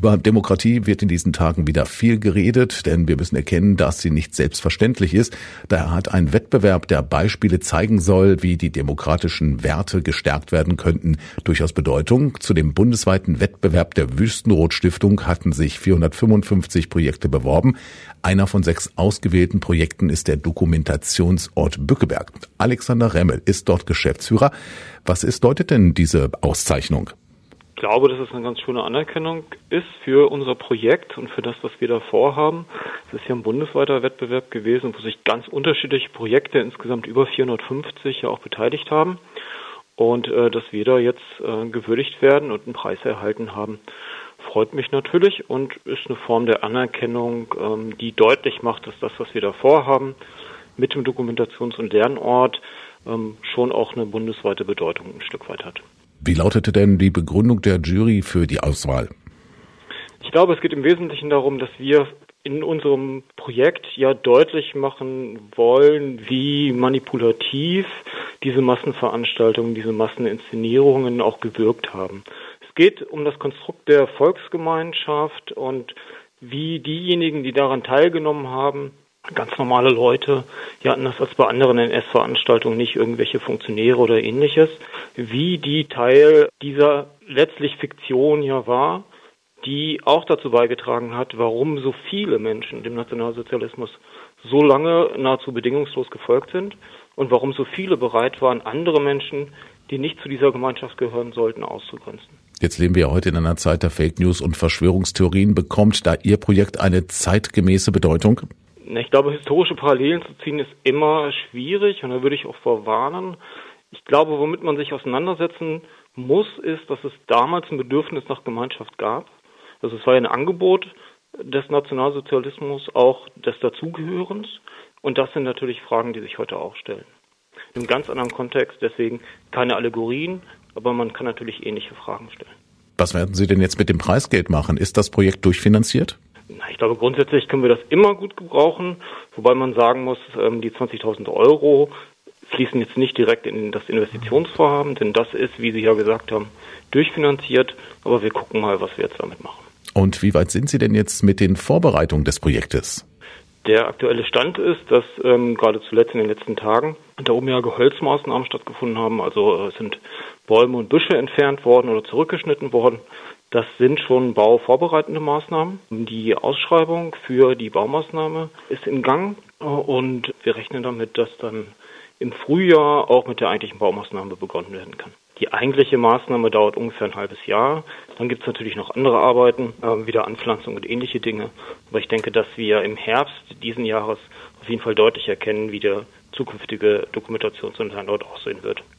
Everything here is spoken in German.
Über Demokratie wird in diesen Tagen wieder viel geredet, denn wir müssen erkennen, dass sie nicht selbstverständlich ist. Daher hat ein Wettbewerb, der Beispiele zeigen soll, wie die demokratischen Werte gestärkt werden könnten, durchaus Bedeutung. Zu dem bundesweiten Wettbewerb der Wüstenrot-Stiftung hatten sich 455 Projekte beworben. Einer von 6 ausgewählten Projekten ist der Dokumentationsort Bückeberg. Alexander Remmel ist dort Geschäftsführer. Was bedeutet denn diese Auszeichnung? Ich glaube, dass es eine ganz schöne Anerkennung ist für unser Projekt und für das, was wir da vorhaben. Es ist ja ein bundesweiter Wettbewerb gewesen, wo sich ganz unterschiedliche Projekte, insgesamt über 450, ja auch beteiligt haben. Und dass wir da jetzt gewürdigt werden und einen Preis erhalten haben, freut mich natürlich und ist eine Form der Anerkennung, die deutlich macht, dass das, was wir da vorhaben, mit dem Dokumentations- und Lernort schon auch eine bundesweite Bedeutung ein Stück weit hat. Wie lautete denn die Begründung der Jury für die Auswahl? Ich glaube, es geht im Wesentlichen darum, dass wir in unserem Projekt ja deutlich machen wollen, wie manipulativ diese Massenveranstaltungen, diese Masseninszenierungen auch gewirkt haben. Es geht um das Konstrukt der Volksgemeinschaft und wie diejenigen, die daran teilgenommen haben, ganz normale Leute, ja anders als bei anderen NS-Veranstaltungen nicht irgendwelche Funktionäre oder ähnliches, wie die Teil dieser letztlich Fiktion ja war, die auch dazu beigetragen hat, warum so viele Menschen dem Nationalsozialismus so lange nahezu bedingungslos gefolgt sind und warum so viele bereit waren, andere Menschen, die nicht zu dieser Gemeinschaft gehören sollten, auszugrenzen. Jetzt leben wir ja heute in einer Zeit der Fake News und Verschwörungstheorien. Bekommt da Ihr Projekt eine zeitgemäße Bedeutung? Ich glaube, historische Parallelen zu ziehen ist immer schwierig und da würde ich auch vorwarnen. Ich glaube, womit man sich auseinandersetzen muss, ist, dass es damals ein Bedürfnis nach Gemeinschaft gab. Also es war ja ein Angebot des Nationalsozialismus, auch des Dazugehörens. Und das sind natürlich Fragen, die sich heute auch stellen. In einem ganz anderen Kontext, deswegen keine Allegorien, aber man kann natürlich ähnliche Fragen stellen. Was werden Sie denn jetzt mit dem Preisgeld machen? Ist das Projekt durchfinanziert? Ich glaube, grundsätzlich können wir das immer gut gebrauchen, wobei man sagen muss, die 20.000 Euro fließen jetzt nicht direkt in das Investitionsvorhaben, denn das ist, wie Sie ja gesagt haben, durchfinanziert, aber wir gucken mal, was wir jetzt damit machen. Und wie weit sind Sie denn jetzt mit den Vorbereitungen des Projektes? Der aktuelle Stand ist, dass gerade zuletzt in den letzten Tagen da oben ja Geholzmaßnahmen stattgefunden haben, also es sind Bäume und Büsche entfernt worden oder zurückgeschnitten worden. Das sind schon bauvorbereitende Maßnahmen. Die Ausschreibung für die Baumaßnahme ist im Gang und wir rechnen damit, dass dann im Frühjahr auch mit der eigentlichen Baumaßnahme begonnen werden kann. Die eigentliche Maßnahme dauert ungefähr ein halbes Jahr. Dann gibt es natürlich noch andere Arbeiten, wieder Anpflanzung und ähnliche Dinge. Aber ich denke, dass wir im Herbst diesen Jahres auf jeden Fall deutlich erkennen, wie der zukünftige Dokumentations- und Lernort aussehen wird.